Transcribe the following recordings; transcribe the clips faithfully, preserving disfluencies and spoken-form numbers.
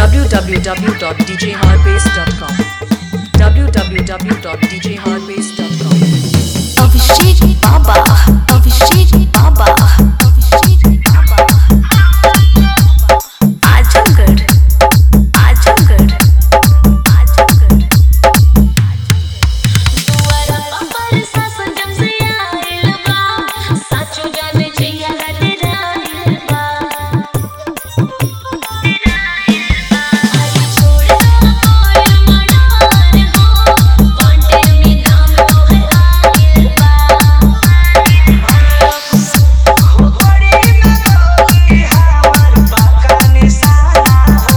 w w w dot d j hardbase dot com w w w dot d j hardbase dot com Abhishek Baba, Abhishek Baba, Abhishek Baba. Azamgarh, Azamgarh, Azamgarh. दुआरा पर सा संजम से आइल बा, साचो जाने जिया डराइल बा। छोड़ दो कोई मनार हो, वांटे में नाम तोहर आइल बा। घोड़ी में गोली हमर पक्का निशाना हो।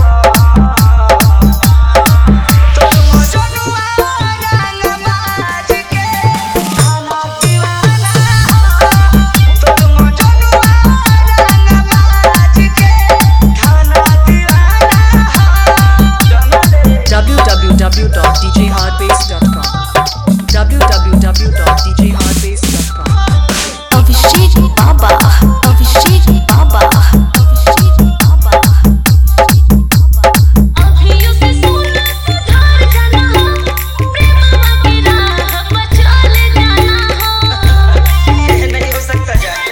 तोर मजनुआ रंग बाज के खाना दीवाना हो। तोर मजनुआ रंग बाज के खाना दीवाना हो। w w w dot d j hardbase dot com w w w dot d j hardbase dot com Abhishek Baba, Abhishek Baba, Abhishek Baba. अभियो से सोना सुधार जाना हो, प्रेमवा की राह पर चल जाना हो। ये नहीं हो सकता जाके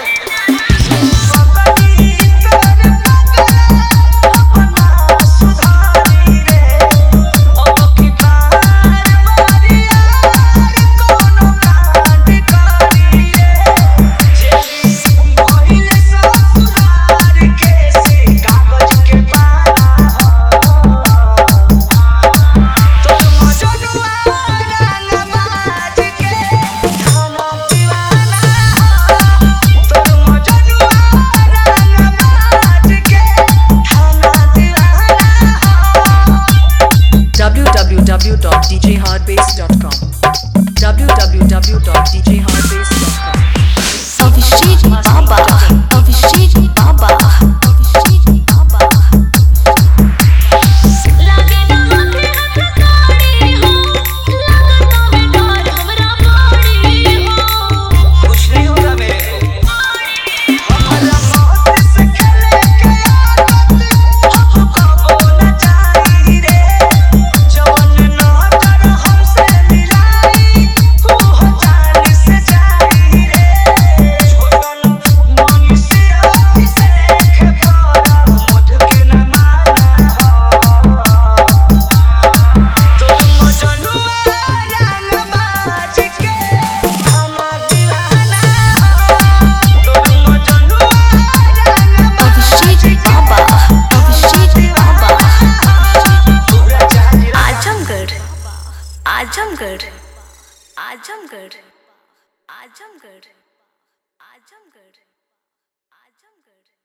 पगली तोर पगला अपना सुधारी रे। अब की बार बारी यार कोनो कांड करी रे। जेली भइल सब सुधार के से कागज के पाना हो। तोर मजनुआ रंग बाज के खाना दीवाना हो। तोर मजनुआ रंग बाज के खाना दीवाना हो। w w w dot d j hardbase dot com w w w dot d j hardbase dot com Abhishek Baba, Abhishek Baba, Abhishek Baba. लागे ना आँखें हथकड़ी हो, लागतों में डर हमरा पड़ी हो। कुछ नहीं होगा मेरे को हमारा मौत से खेले के आदत हमको बोलना चाहिए रे। जवन नजर हमसे मिलाई वो हो जान से चाहिए रे। छोटन मनुष्य से खेपारा मुझ के न माना हो। तोर मजनुआ रंग बाज के खाना दीवाना हो। तोर मजनुआ रंग Abhishek Baba, Abhishek Baba, पूरा जानी Azamgarh, Azamgarh, Azamgarh, Azamgarh, Azamgarh, Azamgarh.